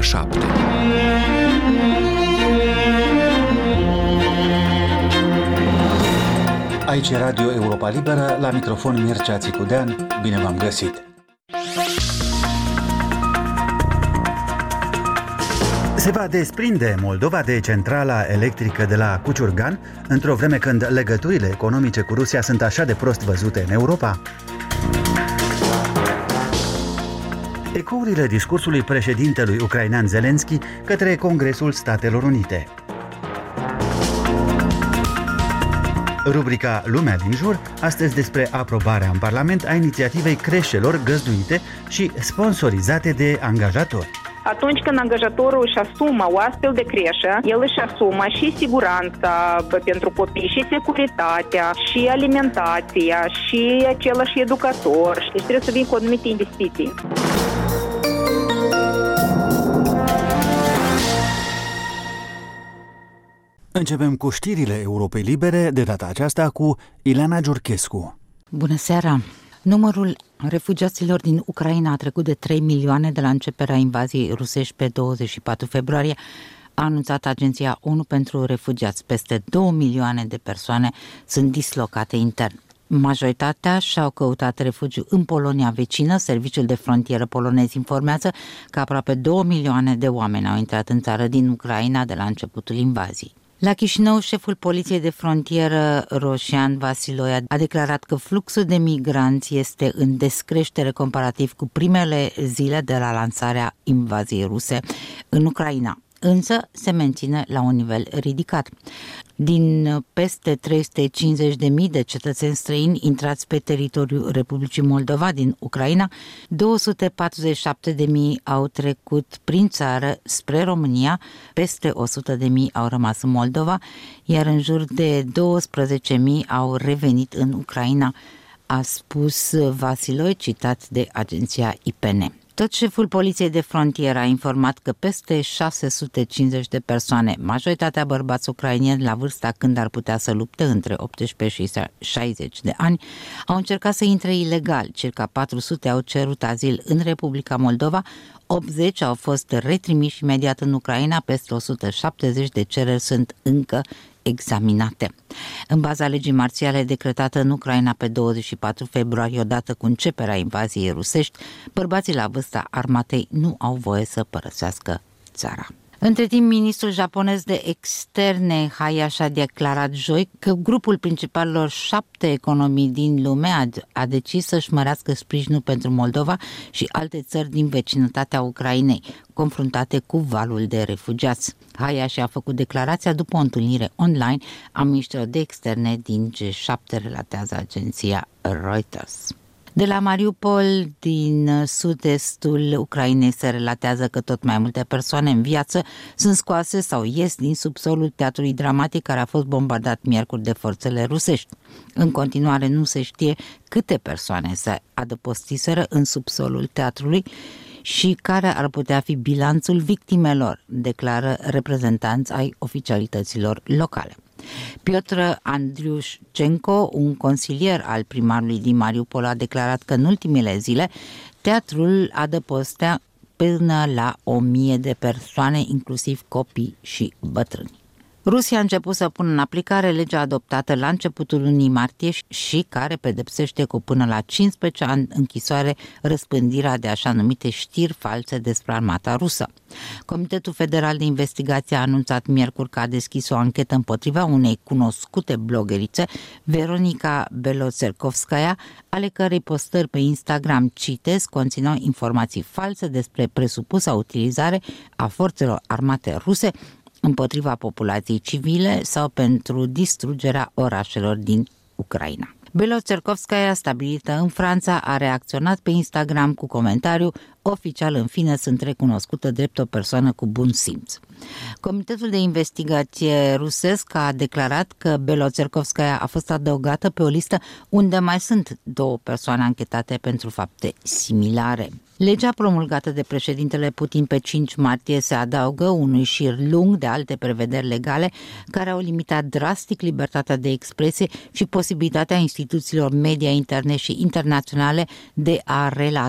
ora 7. Aici e Radio Europa Liberă, la microfon Mircea Țicudean, bine v-am găsit! Se va desprinde Moldova de centrala electrică de la Cuciurgan, într-o vreme când legăturile economice cu Rusia sunt așa de prost văzute în Europa? Ecourile discursului președintelui ucrainean Zelensky către Congresul Statelor Unite. Rubrica Lumea din jur, astăzi despre aprobarea în Parlament a inițiativei creșelor găzduite și sponsorizate de angajatori. Atunci când angajatorul își asumă o astfel de creșă, el își asumă și siguranța pentru copii, și securitatea, și alimentația, și același educator. Deci trebuie să vin cu anumite investiții. Începem cu știrile Europei Libere, de data aceasta cu Ileana Giurchescu. Bună seara! Numărul refugiaților din Ucraina a trecut de 3 milioane de la începerea invaziei rusești pe 24 februarie, a anunțat Agenția ONU pentru Refugiați. Peste 2 milioane de persoane sunt dislocate intern. Majoritatea și-au căutat refugiu în Polonia vecină. Serviciul de frontieră polonez informează că aproape 2 milioane de oameni au intrat în țară din Ucraina de la începutul invaziei. La Chișinău, șeful Poliției de Frontieră, Roșian Vasiloi, a declarat că fluxul de migranți este în descreștere comparativ cu primele zile de la lansarea invaziei ruse în Ucraina, însă se menține la un nivel ridicat. Din peste 350.000 de cetățeni străini intrați pe teritoriul Republicii Moldova din Ucraina, 247.000 au trecut prin țară spre România, peste 100.000 au rămas în Moldova, iar în jur de 12.000 au revenit în Ucraina, a spus Vasiloi, citat de agenția IPN. Tot șeful Poliției de Frontieră a informat că peste 650 de persoane, majoritatea bărbați ucrainieni la vârsta când ar putea să lupte între 18 și 60 de ani, au încercat să intre ilegal. Circa 400 au cerut azil în Republica Moldova, 80 au fost retrimiși imediat în Ucraina, peste 170 de cereri sunt încă examinate. În baza legii marțiale decretată în Ucraina pe 24 februarie, odată cu începerea invaziei rusești, bărbații la vârsta armatei nu au voie să părăsească țara. Între timp, ministrul japonez de externe Hayashi a declarat joi că grupul principalelor 7 economii din lume a decis să-și mărească sprijinul pentru Moldova și alte țări din vecinătatea Ucrainei, confruntate cu valul de refugiați. Hayashi a făcut declarația după o întâlnire online a ministrilor de externe din G7, relatează agenția Reuters. De la Mariupol, din sud-estul Ucrainei, se relatează că tot mai multe persoane în viață sunt scoase sau ies din subsolul teatrului dramatic care a fost bombardat miercuri de forțele rusești. În continuare nu se știe câte persoane se adăpostiseră în subsolul teatrului și care ar putea fi bilanțul victimelor, declară reprezentanți ai oficialităților locale. Piotr Andriușcenko, un consilier al primarului din Mariupol, a declarat că în ultimele zile teatrul adăpostea până la 1000 de persoane, inclusiv copii și bătrâni. Rusia a început să pună în aplicare legea adoptată la începutul lunii martie și care pedepsește cu până la 15 ani închisoare răspândirea de așa numite știri false despre armata rusă. Comitetul Federal de Investigație a anunțat miercuri că a deschis o anchetă împotriva unei cunoscute blogerițe, Veronica Beloțerkovskaya, ale cărei postări pe Instagram, citez, conțineau informații false despre presupusa utilizare a forțelor armate ruse împotriva populației civile sau pentru distrugerea orașelor din Ucraina. Beloțerkovskaya, stabilită în Franța, a reacționat pe Instagram cu comentariu: oficial, în fine, sunt recunoscută drept o persoană cu bun simț. Comitetul de investigație rusesc a declarat că Beloțerkovskaya a fost adăugată pe o listă unde mai sunt 2 persoane anchetate pentru fapte similare. Legea promulgată de președintele Putin pe 5 martie se adaugă unui șir lung de alte prevederi legale care au limitat drastic libertatea de expresie și posibilitatea instituțiilor media interne și internaționale de a relata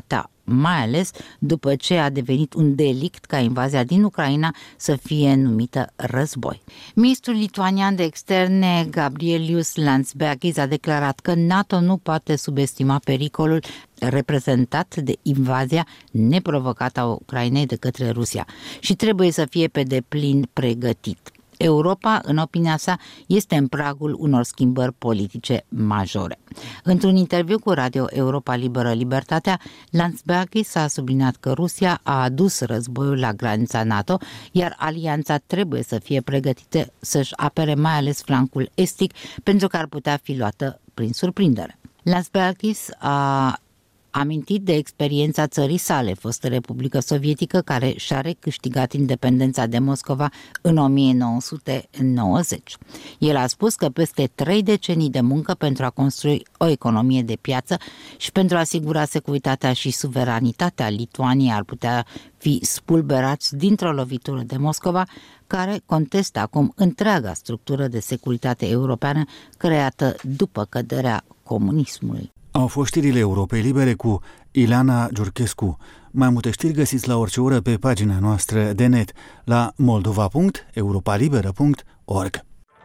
mai ales după ce a devenit un delict ca invazia din Ucraina să fie numită război. Ministrul lituanian de externe Gabrielius Landsbergis a declarat că NATO nu poate subestima pericolul reprezentat de invazia neprovocată a Ucrainei de către Rusia și trebuie să fie pe deplin pregătit. Europa, în opinia sa, este în pragul unor schimbări politice majore. Într-un interviu cu Radio Europa Liberă Libertatea, Landsbergis a subliniat că Rusia a adus războiul la granița NATO, iar alianța trebuie să fie pregătită să-și apere mai ales flancul estic, pentru că ar putea fi luată prin surprindere. Landsbergis a amintit de experiența țării sale, fostă Republică Sovietică, care și-a recâștigat independența de Moscova în 1990. El a spus că peste 3 decenii de muncă pentru a construi o economie de piață și pentru a asigura securitatea și suveranitatea Lituaniei ar putea fi spulberați dintr-o lovitură de Moscova, care contestă acum întreaga structură de securitate europeană creată după căderea comunismului. Au fost știrile Europei Libere cu Ileana Giurchescu. Mai multe știri găsiți la orice oră pe pagina noastră de net la moldova.europalibera.org.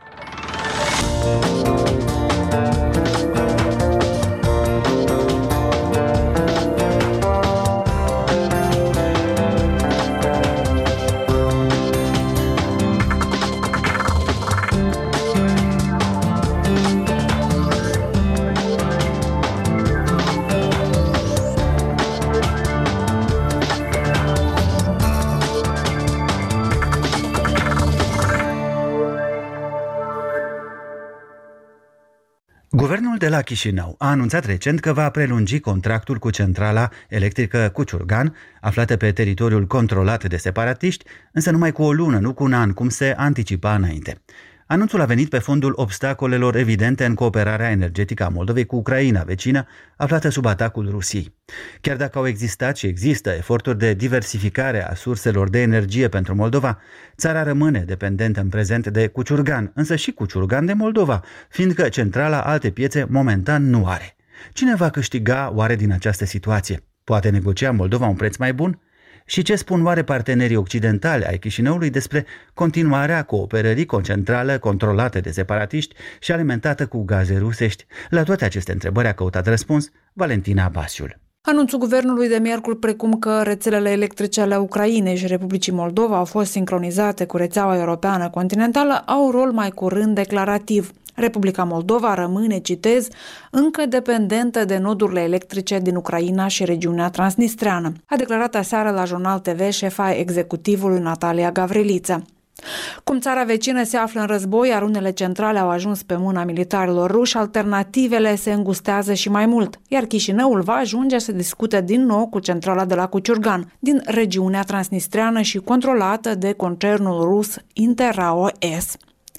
Guvernul de la Chișinău a anunțat recent că va prelungi contractul cu centrala electrică Cuciurgan, aflată pe teritoriul controlat de separatiști, însă numai cu o lună, nu cu un an, cum se anticipa înainte. Anunțul a venit pe fondul obstacolelor evidente în cooperarea energetică a Moldovei cu Ucraina, vecină, aflată sub atacul Rusiei. Chiar dacă au existat și există eforturi de diversificare a surselor de energie pentru Moldova, țara rămâne dependentă în prezent de Cuciurgan, însă și Cuciurgan de Moldova, fiindcă centrala alte piețe momentan nu are. Cine va câștiga oare din această situație? Poate negocia Moldova un preț mai bun? Și ce spun oare partenerii occidentali ai Chișinăului despre continuarea cooperării cu o centrală controlată de separatiști și alimentată cu gaze rusești? La toate aceste întrebări a căutat răspuns Valentina Basiul. Anunțul guvernului de miercuri, precum că rețelele electrice ale Ucrainei și Republicii Moldova au fost sincronizate cu rețeaua europeană continentală, au un rol mai curând declarativ. Republica Moldova rămâne, citez, încă dependentă de nodurile electrice din Ucraina și regiunea transnistreană, a declarat aseară la Jurnal TV șefa executivului Natalia Gavrilița. Cum țara vecină se află în război, iar unele centrale au ajuns pe mâna militarilor ruși, alternativele se îngustează și mai mult, iar Chișinăul va ajunge să discute din nou cu centrala de la Cuciurgan, din regiunea transnistreană și controlată de concernul rus Interrao-S.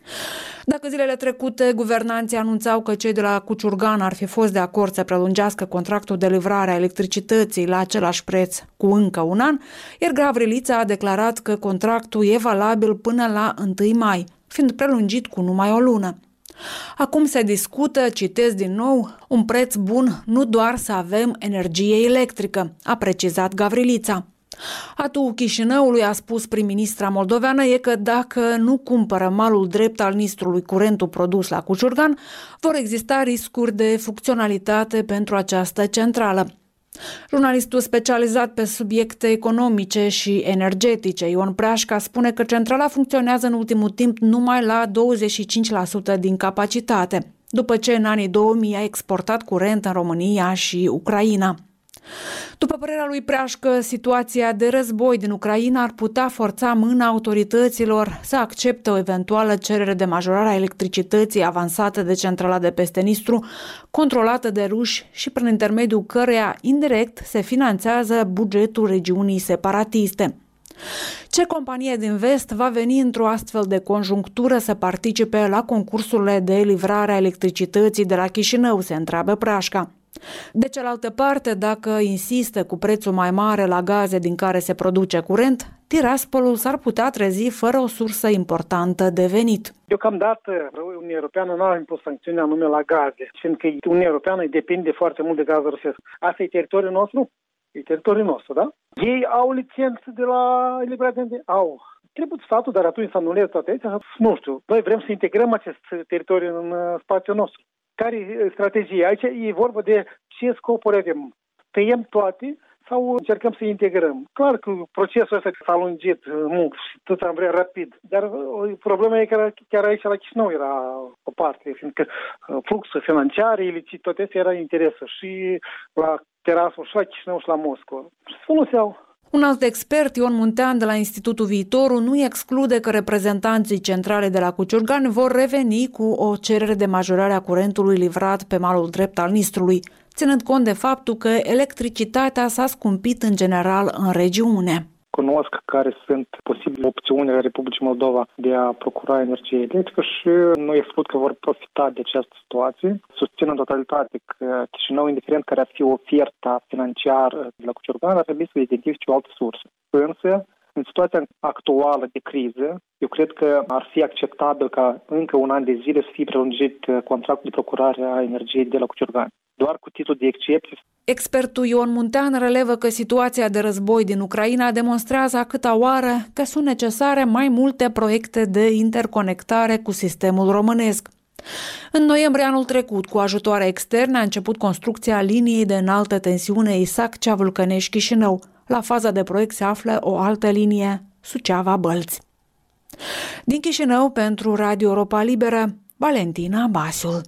Dacă zilele trecute guvernanții anunțau că cei de la Cuciurgan ar fi fost de acord să prelungească contractul de livrare a electricității la același preț cu încă un an, iar Gavrilița a declarat că contractul e valabil până la 1 mai, fiind prelungit cu numai o lună. Acum se discută, citez din nou, un preț bun, nu doar să avem energie electrică, a precizat Gavrilița. Atul Chișinăului, a spus prim-ministra moldoveană, e că dacă nu cumpără malul drept al nistrului curentul produs la Cuciurgan, vor exista riscuri de funcționalitate pentru această centrală. Jurnalistul specializat pe subiecte economice și energetice, Ion Preașca, spune că centrala funcționează în ultimul timp numai la 25% din capacitate, după ce în anii 2000 a exportat curent în România și Ucraina. După părerea lui Preașcă, situația de război din Ucraina ar putea forța mâna autorităților să accepte o eventuală cerere de majorare a electricității avansată de centrala de peste Nistru, controlată de ruși și prin intermediul căreia, indirect, se finanțează bugetul regiunii separatiste. Ce companie din vest va veni într-o astfel de conjunctură să participe la concursurile de livrare a electricității de la Chișinău, se întreabă Preașca. De cealaltă parte, dacă insistă cu prețul mai mare la gaze din care se produce curent, Tiraspolul s-ar putea trezi fără o sursă importantă de venit. Deocamdată, Uniunea Europeană nu a impus sancțiuni anume la gaze, fiindcă Uniunea Europeană depinde foarte mult de gaz rusesc. Asta e teritoriul nostru E teritoriul nostru, da? Ei au licență de la eliberare, au. Trebuie statul, dar atunci să anuleze toate astea, nu știu. Noi vrem să integrăm acest teritoriu în spațiul nostru. Care e strategia? Aici e vorba de ce scopuri avem. Tăiem toate sau încercăm să integrăm? Clar că procesul ăsta s-a lungit mult și tot am vrea rapid. Dar problema e că chiar aici la Chișinău era o parte, fiindcă fluxul financiar, ilicit, toate astea era interesul și la Tiraspol, și la Chișinău, și la Moscova. Și se foloseau. Un alt expert, Ion Muntean, de la Institutul Viitorul, nu exclude că reprezentanții centrale de la Cuciurgan vor reveni cu o cerere de majorare a curentului livrat pe malul drept al Nistrului, ținând cont de faptul că electricitatea s-a scumpit în general în regiune. Cunosc care sunt posibile opțiunile Republicii Moldova de a procura energie electrică și nu exclud că vor profita de această situație. Susțin în totalitate că Chișinău, indiferent care ar fi oferta financiară de la Cuciurgan, ar trebui să identifice o altă sursă. Însă, în situația actuală de criză, eu cred că ar fi acceptabil ca încă un an de zile să fie prelungit contractul de procurare a energiei de la Cuciurgan. Doar cu titlul de excepție. Expertul Ion Muntean relevă că situația de război din Ucraina demonstrează a câta oară că sunt necesare mai multe proiecte de interconectare cu sistemul românesc. În noiembrie anul trecut, cu ajutoare externe, a început construcția liniei de înaltă tensiune Isac-Cea-Vâlcănești-Chișinău. La faza de proiect se află o altă linie, Suceava-Bălți. Din Chișinău, pentru Radio Europa Liberă, Valentina Basul.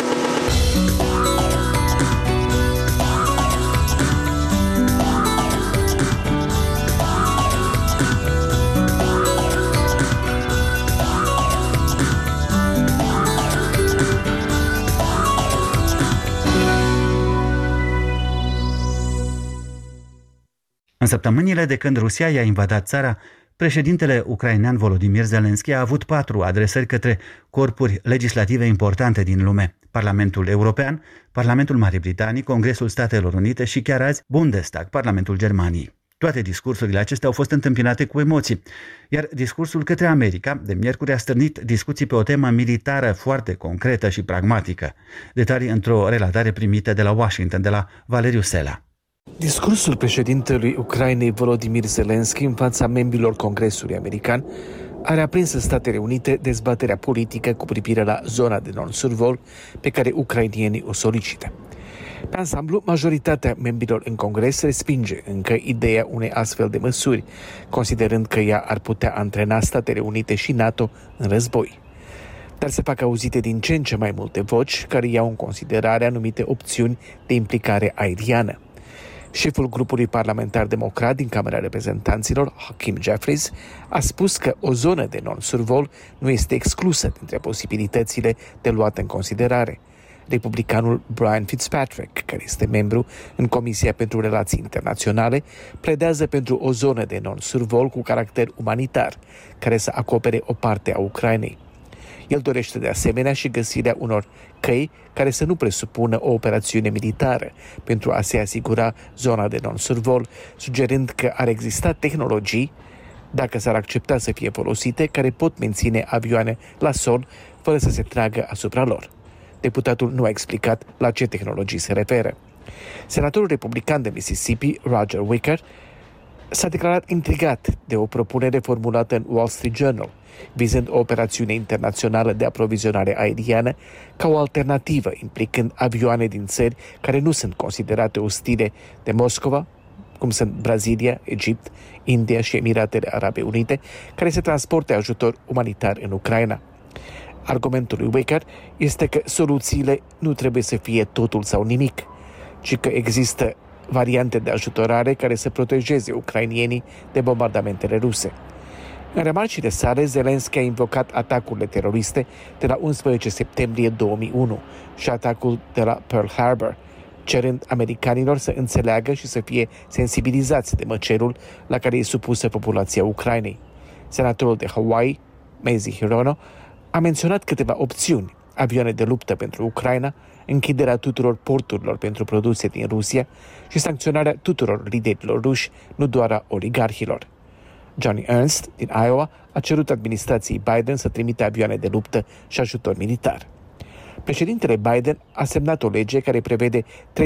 În săptămânile de când Rusia i-a invadat țara, președintele ucrainean Volodymyr Zelensky a avut 4 adresări către corpuri legislative importante din lume: Parlamentul European, Parlamentul Marii Britanii, Congresul Statelor Unite și chiar azi Bundestag, Parlamentul Germaniei. Toate discursurile acestea au fost întâmpinate cu emoții, iar discursul către America de miercuri a stârnit discuții pe o temă militară foarte concretă și pragmatică. Detalii într-o relatare primită de la Washington, de la Valeriu Sela. Discursul președintelui Ucrainei Volodymyr Zelensky în fața membrilor Congresului American a reaprins în Statele Unite dezbaterea politică cu privire la zona de non-survol pe care ucrainienii o solicită. Pe ansamblu, majoritatea membrilor în Congres respinge încă ideea unei astfel de măsuri, considerând că ea ar putea antrena Statele Unite și NATO în război. Dar se fac auzite din ce în ce mai multe voci care iau în considerare anumite opțiuni de implicare aeriană. Șeful grupului parlamentar democrat din Camera Reprezentanților, Hakeem Jeffries, a spus că o zonă de non-survol nu este exclusă dintre posibilitățile de luat în considerare. Republicanul Brian Fitzpatrick, care este membru în Comisia pentru Relații Internaționale, pledează pentru o zonă de non-survol cu caracter umanitar, care să acopere o parte a Ucrainei. El dorește de asemenea și găsirea unor căi care să nu presupună o operațiune militară pentru a se asigura zona de non-survol, sugerând că ar exista tehnologii, dacă s-ar accepta să fie folosite, care pot menține avioane la sol fără să se tragă asupra lor. Deputatul nu a explicat la ce tehnologii se referă. Senatorul republican de Mississippi, Roger Wicker, s-a declarat intrigat de o propunere formulată în Wall Street Journal, vizând o operațiune internațională de aprovizionare aeriană ca o alternativă, implicând avioane din țări care nu sunt considerate ostile de Moscova, cum sunt Brazilia, Egipt, India și Emiratele Arabe Unite, care se transporte ajutor umanitar în Ucraina. Argumentul lui Wicker este că soluțiile nu trebuie să fie totul sau nimic, ci că există variante de ajutorare care să protejeze ucrainienii de bombardamentele ruse. În remarcile sale, Zelensky a invocat atacurile teroriste de la 11 septembrie 2001 și atacul de la Pearl Harbor, cerând americanilor să înțeleagă și să fie sensibilizați de măcelul la care e supusă populația Ucrainei. Senatorul de Hawaii, Mazie Hirono, a menționat câteva opțiuni: avioane de luptă pentru Ucraina, închiderea tuturor porturilor pentru produse din Rusia și sancționarea tuturor liderilor ruși, nu doar a oligarhilor. Johnny Ernst, din Iowa, a cerut administrației Biden să trimită avioane de luptă și ajutor militar. Președintele Biden a semnat o lege care prevede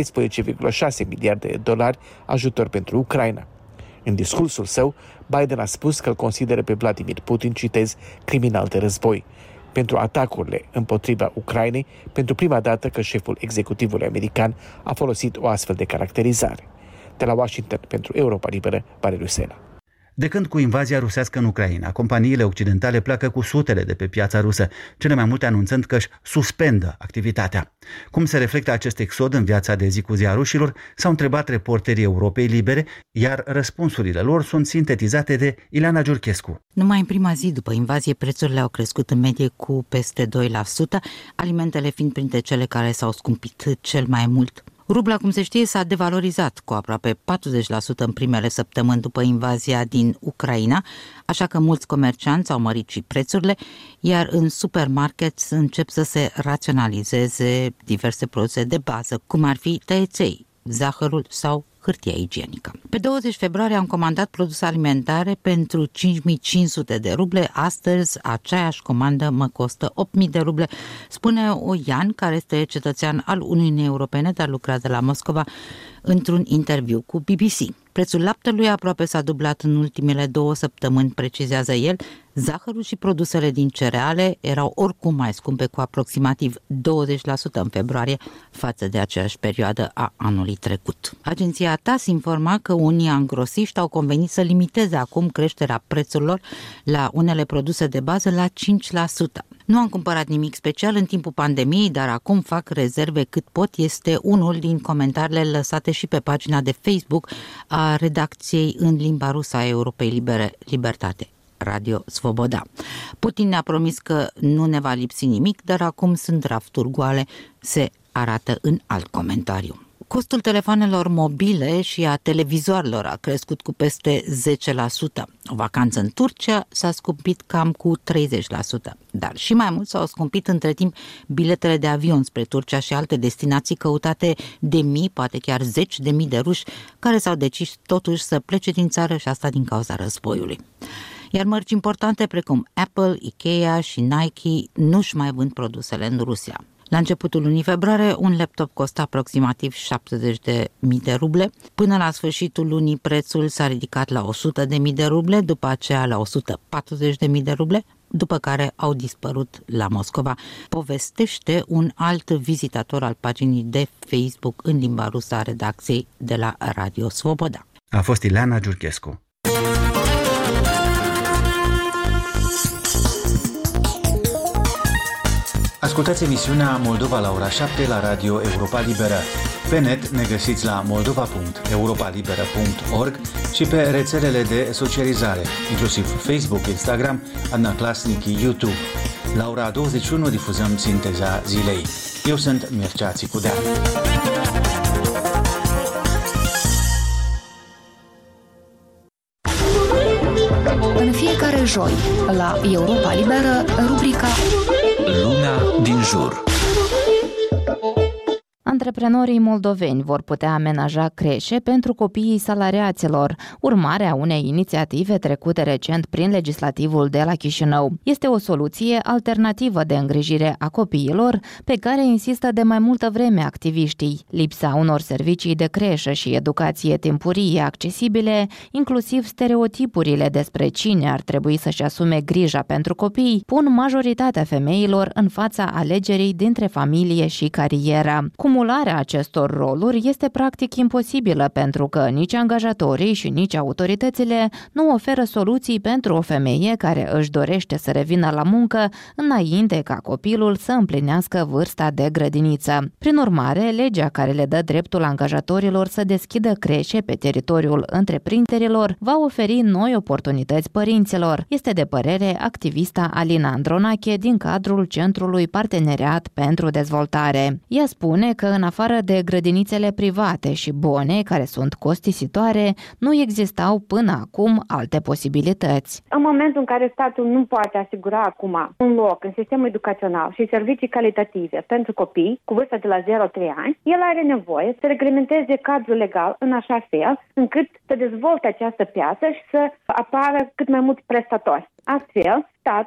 13,6 miliarde de dolari ajutor pentru Ucraina. În discursul său, Biden a spus că îl consideră pe Vladimir Putin, citez, criminal de război, pentru atacurile împotriva Ucrainei, pentru prima dată că șeful executivului american a folosit o astfel de caracterizare. De la Washington, pentru Europa Liberă, Valeriu Sena. De când cu invazia rusească în Ucraina, companiile occidentale pleacă cu sutele de pe piața rusă, cele mai multe anunțând că își suspendă activitatea. Cum se reflectă acest exod în viața de zi cu zi a rușilor, s-au întrebat reporterii Europei Libere, iar răspunsurile lor sunt sintetizate de Ileana Giurchescu. Numai în prima zi după invazie, prețurile au crescut în medie cu peste 2%, alimentele fiind printre cele care s-au scumpit cel mai mult. Rubla, cum se știe, s-a devalorizat cu aproape 40% în primele săptămâni după invazia din Ucraina, așa că mulți comercianți au mărit și prețurile, iar în supermarket încep să se raționalizeze diverse produse de bază, cum ar fi tăieței, zahărul sau hârtia igienică. Pe 20 februarie am comandat produse alimentare pentru 5.500 de ruble. Astăzi aceeași comandă mă costă 8.000 de ruble, spune Oian, care este cetățean al Uniunii Europene, dar lucrează la Moscova, într-un interviu cu BBC. Prețul laptelui aproape s-a dublat în ultimele 2 săptămâni, precizează el. Zahărul și produsele din cereale erau oricum mai scumpe cu aproximativ 20% în februarie față de aceeași perioadă a anului trecut. Agenția TAS informa că unii angrosiști au convenit să limiteze acum creșterea prețurilor la unele produse de bază la 5%. Nu am cumpărat nimic special în timpul pandemiei, dar acum fac rezerve cât pot, este unul din comentariile lăsate și pe pagina de Facebook a redacției în limba rusă a Europei Libere, Libertate, Radio Svoboda. Putin ne-a promis că nu ne va lipsi nimic, dar acum sunt rafturi goale, se arată în alt comentariu. Costul telefonelor mobile și a televizoarelor a crescut cu peste 10%. O vacanță în Turcia s-a scumpit cam cu 30%, dar și mai mult s-au scumpit între timp biletele de avion spre Turcia și alte destinații căutate de mii, poate chiar 10.000 de ruși care s-au decis totuși să plece din țară, și asta din cauza războiului. Iar mărci importante precum Apple, Ikea și Nike nu-și mai vând produsele în Rusia. La începutul lunii februarie, un laptop costa aproximativ 70.000 de ruble. Până la sfârșitul lunii, prețul s-a ridicat la 100.000 de ruble, după aceea la 140.000 de ruble, după care au dispărut la Moscova, povestește un alt vizitator al paginii de Facebook în limba rusă a redacției de la Radio Svoboda. A fost Ileana Giurchescu. Ascultați emisiunea Moldova la ora 7 la Radio Europa Liberă. Pe net ne găsiți la moldova.europalibera.org și pe rețelele de socializare, inclusiv Facebook, Instagram, Adnaclasnic, YouTube. La ora 21 difuzăm sinteza zilei. Eu sunt Mircea Țicudean. În fiecare joi, la Europa Liberă, rubrica Lumea din jur. Antreprenorii moldoveni vor putea amenaja creșe pentru copiii salariaților, urmare a unei inițiative trecute recent prin legislativul de la Chișinău. Este o soluție alternativă de îngrijire a copiilor, pe care insistă de mai multă vreme activiștii. Lipsa unor servicii de creșă și educație timpurie accesibile, inclusiv stereotipurile despre cine ar trebui să-și asume grija pentru copii, pun majoritatea femeilor în fața alegerii dintre familie și carieră. Cumularea acestor roluri este practic imposibilă pentru că nici angajatorii și nici autoritățile nu oferă soluții pentru o femeie care își dorește să revină la muncă înainte ca copilul să împlinească vârsta de grădiniță. Prin urmare, legea care le dă dreptul angajatorilor să deschidă creșe pe teritoriul întreprinderilor va oferi noi oportunități părinților, este de părere activista Alina Andronache din cadrul Centrului Parteneriat pentru Dezvoltare. Ea spune că în afară de grădinițele private și bune, care sunt costisitoare, nu existau până acum alte posibilități. În momentul în care statul nu poate asigura acum un loc în sistemul educațional și servicii calitative pentru copii cu vârsta de la 0-3 ani, el are nevoie să reglementeze cadrul legal în așa fel încât să dezvolte această piață și să apară cât mai mulți prestatori. Astfel, statul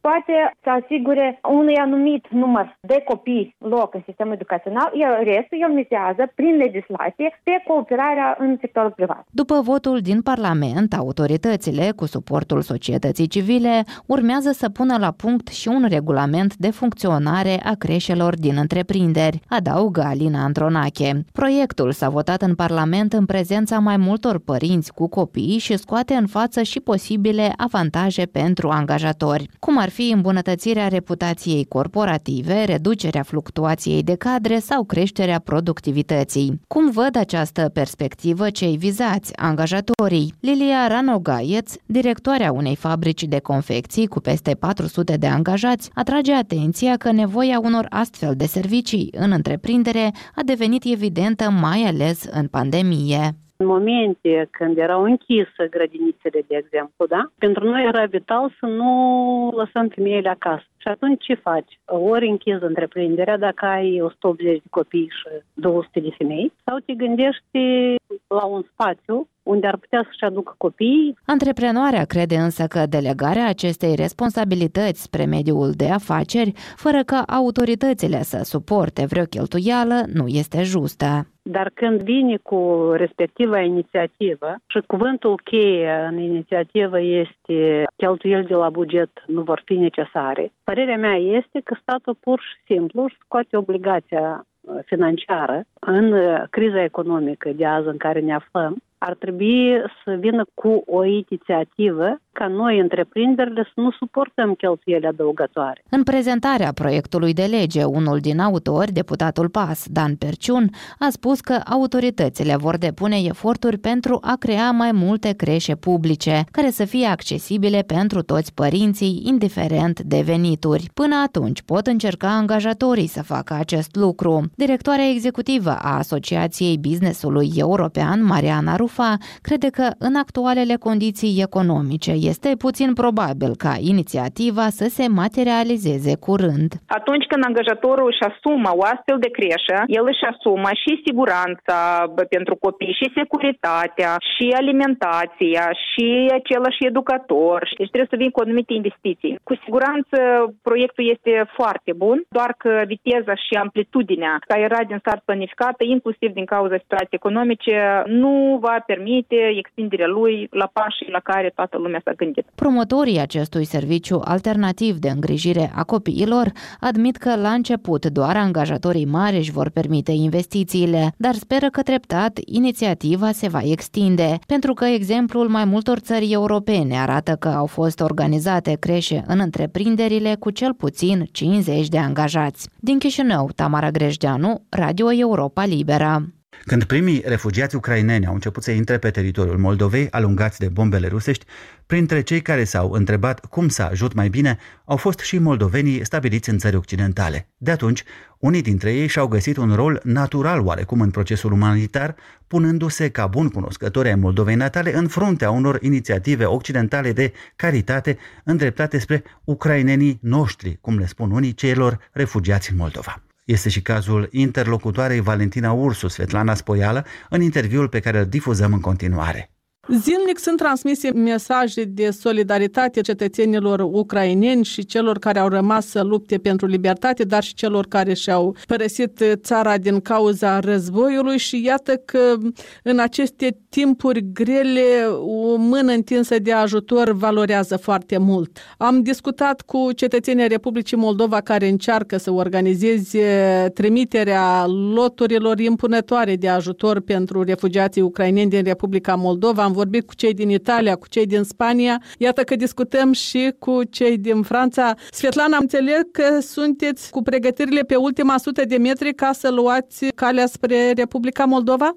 poate să asigure unui anumit număr de copii loc în sistemul educațional, iar restul el mizează prin legislație pe cooperarea în sectorul privat. După votul din Parlament, autoritățile, cu suportul societății civile, urmează să pună la punct și un regulament de funcționare a creșelor din întreprinderi, adaugă Alina Andronache. Proiectul s-a votat în Parlament în prezența mai multor părinți cu copii și scoate în față și posibile avantaje pentru angajatori, cum ar fi îmbunătățirea reputației corporative, reducerea fluctuației de cadre sau creșterea productivității. Cum văd această perspectivă cei vizați, angajatorii? Lilia Ranogaieț, directoarea unei fabrici de confecții cu peste 400 de angajați, atrage atenția că nevoia unor astfel de servicii în întreprindere a devenit evidentă mai ales în pandemie. În momente când erau închise grădinițele, de exemplu, da? Pentru noi era vital să nu lăsăm femeile acasă. Și atunci ce faci? Ori închizi întreprinderea dacă ai 180 de copii și 200 de femei, sau te gândești la un spațiu unde ar putea să-și aducă copiii. Antreprenoarea crede însă că delegarea acestei responsabilități spre mediul de afaceri, fără ca autoritățile să suporte vreo cheltuială, nu este justă. Dar când vine cu respectiva inițiativă și cuvântul cheie în inițiativă este cheltuieli de la buget nu vor fi necesare, părerea mea este că statul pur și simplu își scoate obligația financiară în criza economică de azi în care ne aflăm. Ar trebui să vină cu o inițiativă ca noi, întreprinderile, să nu suportăm cheltuieli adăugătoare. În prezentarea proiectului de lege, unul din autori, deputatul PAS, Dan Perciun, a spus că autoritățile vor depune eforturi pentru a crea mai multe creșe publice, care să fie accesibile pentru toți părinții, indiferent de venituri. Până atunci pot încerca angajatorii să facă acest lucru. Directoarea executivă a Asociației Businessului European, Mariana Rufa, crede că în actualele condiții economice este puțin probabil ca inițiativa să se materializeze curând. Atunci când angajatorul își asumă o astfel de creșă, el își asumă și siguranța pentru copii, și securitatea, și alimentația, și același educator. Deci trebuie să vin cu anumite investiții. Cu siguranță proiectul este foarte bun, doar că viteza și amplitudinea care era din start planificată, inclusiv din cauza situației economice, nu va permite extinderea lui la pașii la care toată lumea s-a gândit. Promotorii acestui serviciu alternativ de îngrijire a copiilor admit că la început doar angajatorii mari își vor permite investițiile, dar speră că treptat inițiativa se va extinde, pentru că exemplul mai multor țări europene arată că au fost organizate creșe în întreprinderile cu cel puțin 50 de angajați. Din Chișinău, Tamara Grejdeanu, Radio Europa Liberă. Când primii refugiați ucraineni au început să intre pe teritoriul Moldovei, alungați de bombele rusești, printre cei care s-au întrebat cum să ajut mai bine, au fost și moldovenii stabiliți în țări occidentale. De atunci, unii dintre ei și-au găsit un rol natural oarecum în procesul umanitar, punându-se ca buni cunoscători ai Moldovei natale în fruntea unor inițiative occidentale de caritate îndreptate spre ucrainenii noștri, cum le spun unii, celor refugiați în Moldova. Este și cazul interlocutoarei Valentina Ursu, Svetlana Spoială, în interviul pe care îl difuzăm în continuare. Zilnic sunt transmise mesaje de solidaritate cetățenilor ucraineni și celor care au rămas să lupte pentru libertate, dar și celor care și-au părăsit țara din cauza războiului și iată că în aceste timpuri grele o mână întinsă de ajutor valorează foarte mult. Am discutat cu cetățenii Republicii Moldova care încearcă să organizeze trimiterea loturilor impunătoare de ajutor pentru refugiații ucraineni din Republica Moldova. Am vorbit cu cei din Italia, cu cei din Spania. Iată că discutăm și cu cei din Franța. Svetlana, am înțeles că sunteți cu pregătirile pe ultima 100 de metri ca să luați calea spre Republica Moldova?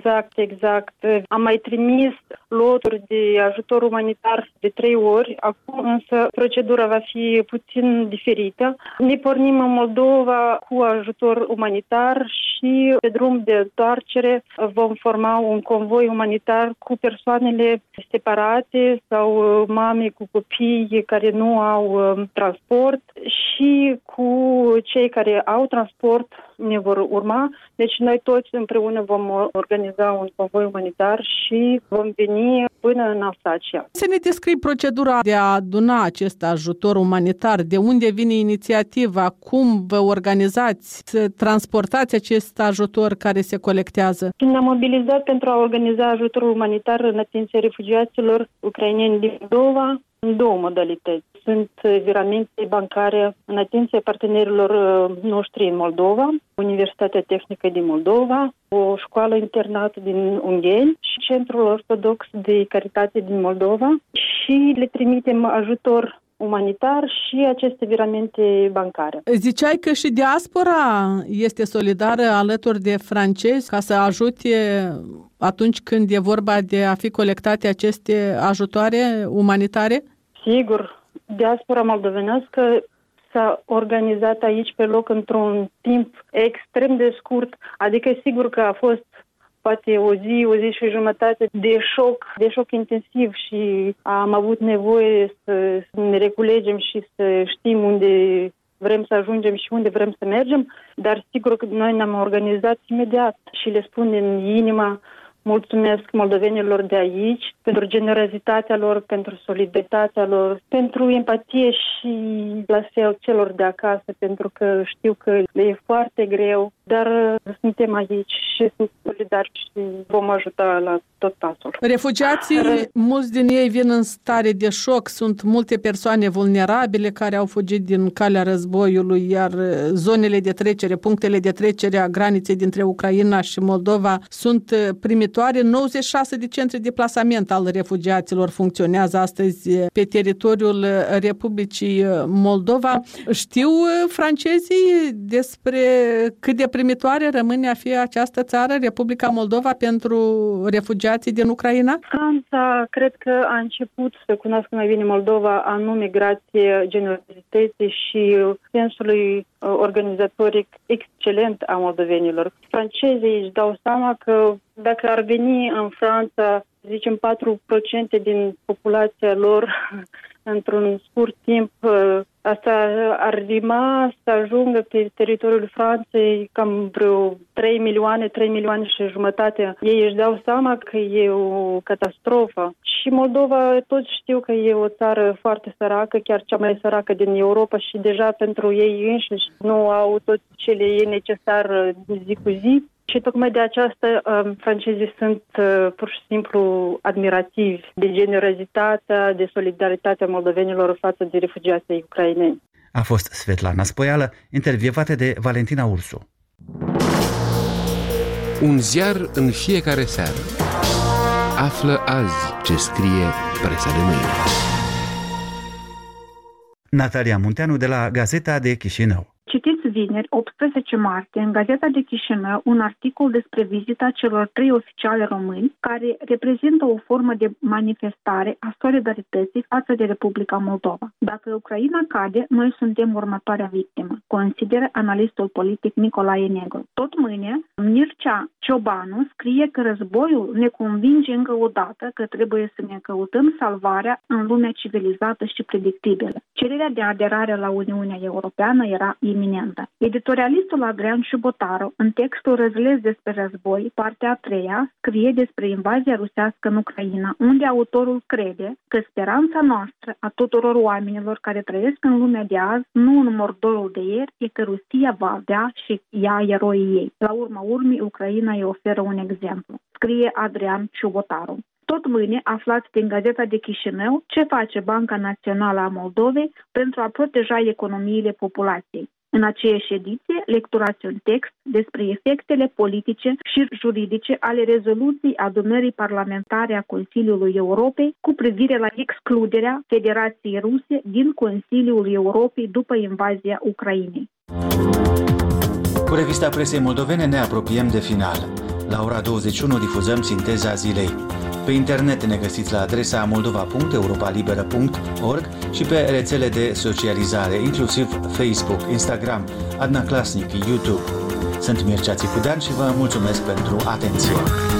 Exact. Am mai trimis loturi de ajutor umanitar de 3 ori. Acum însă procedura va fi puțin diferită. Ne pornim în Moldova cu ajutor umanitar și pe drum de întoarcere vom forma un convoi umanitar cu persoanele separate sau mame cu copii care nu au transport și cu cei care au transport ne vor urma. Deci noi toți împreună vom organiza un convoi umanitar și vom veni până în Alsacia. Să ne descrii procedura de a aduna acest ajutor umanitar, de unde vine inițiativa, cum vă organizați, să transportați acest ajutor care se colectează? Ne-am mobilizat pentru a organiza ajutorul umanitar în atenția refugiaților ucraineni din Moldova în două modalități. Sunt viramente bancare în atenția partenerilor noștri în Moldova, Universitatea Tehnică din Moldova, o școală internat din Ungheni și Centrul Ortodox de Caritate din Moldova și le trimitem ajutor umanitar și aceste viramente bancare. Ziceai că și diaspora este solidară alături de francezi ca să ajute atunci când e vorba de a fi colectate aceste ajutoare umanitare? Sigur, diaspora moldovenească s-a organizat aici pe loc într-un timp extrem de scurt, adică sigur că a fost poate o zi și jumătate de șoc intensiv și am avut nevoie să ne reculegem și să știm unde vrem să ajungem și unde vrem să mergem, dar sigur că noi ne-am organizat imediat și le spun din inima mulțumesc moldovenilor de aici pentru generozitatea lor, pentru solidaritatea lor, pentru empatie și la fel celor de acasă, pentru că știu că le e foarte greu, dar suntem aici și sunt solidari și vom ajuta la tot pasul. Refugiații, mulți din ei vin în stare de șoc, sunt multe persoane vulnerabile care au fugit din calea războiului, iar zonele de trecere, punctele de trecere a graniței dintre Ucraina și Moldova sunt primitoare. 96 de centre de plasament al refugiaților funcționează astăzi pe teritoriul Republicii Moldova. Știu francezii despre cât de primitoare rămâne a fi această țară, Republica Moldova, pentru refugiații din Ucraina? Franța cred că a început să cunoască mai bine Moldova anume grație generozității și sensului organizatoric excelent a moldovenilor. Francezii își dau seama că dacă ar veni în Franța, zicem 4% din populația lor într-un scurt timp, asta ar rima să ajungă pe teritoriul Franței cam vreo 3 milioane și jumătate. Ei își dau seama că e o catastrofă. Și Moldova, toți știu că e o țară foarte săracă, chiar cea mai săracă din Europa și deja pentru ei înșiși nu au tot ce le e necesar zi cu zi. Și tocmai de aceasta francezii sunt pur și simplu admirativi de generozitatea, de solidaritatea moldovenilor față de refugiații ucraineni. A fost Svetlana Spoială, intervievată de Valentina Ursu. Un ziar în fiecare seară. Află azi ce scrie presa de mâine. Natalia Munteanu de la Gazeta de Chișinău. Citiți vineri, 18 martie, în Gazeta de Chișinău, un articol despre vizita celor 3 oficiali români, care reprezintă o formă de manifestare a solidarității față de Republica Moldova. Dacă Ucraina cade, noi suntem următoarea victimă, consideră analistul politic Nicolae Negru. Tot mâine, Mircea Ciobanu scrie că războiul ne convinge încă o dată că trebuie să ne căutăm salvarea în lumea civilizată și predictibilă. Cererea de aderare la Uniunea Europeană era iminentă. Editorialistul Adrian Ciubotaru, în textul Răzles despre război, partea a 3-a, scrie despre invazia rusească în Ucraina, unde autorul crede că speranța noastră a tuturor oamenilor care trăiesc în lumea de azi, nu în mordorul de ieri, e că Rusia va avea și ea eroii ei. La urma urmei, Ucraina îi oferă un exemplu, scrie Adrian Ciubotaru. Tot mâine aflați din Gazeta de Chișinău ce face Banca Națională a Moldovei pentru a proteja economiile populației. În aceeași ediție, lecturați un text despre efectele politice și juridice ale rezoluției adunării parlamentare a Consiliului Europei cu privire la excluderea Federației Ruse din Consiliul Europei după invazia Ucrainei. Cu revista presei moldovene ne apropiem de final. La ora 21 difuzăm sinteza zilei. Pe internet ne găsiți la adresa moldova.europalibera.org și pe rețele de socializare, inclusiv Facebook, Instagram, Adna Klasnic, YouTube. Sunt Mircea Țicudean și vă mulțumesc pentru atenție.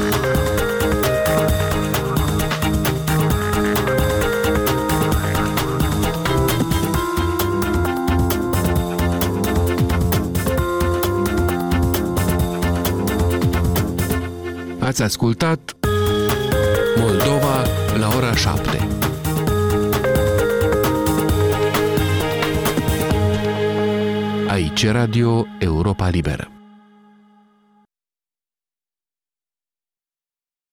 Ați ascultat Moldova la ora 7. Aici Radio Europa Liberă.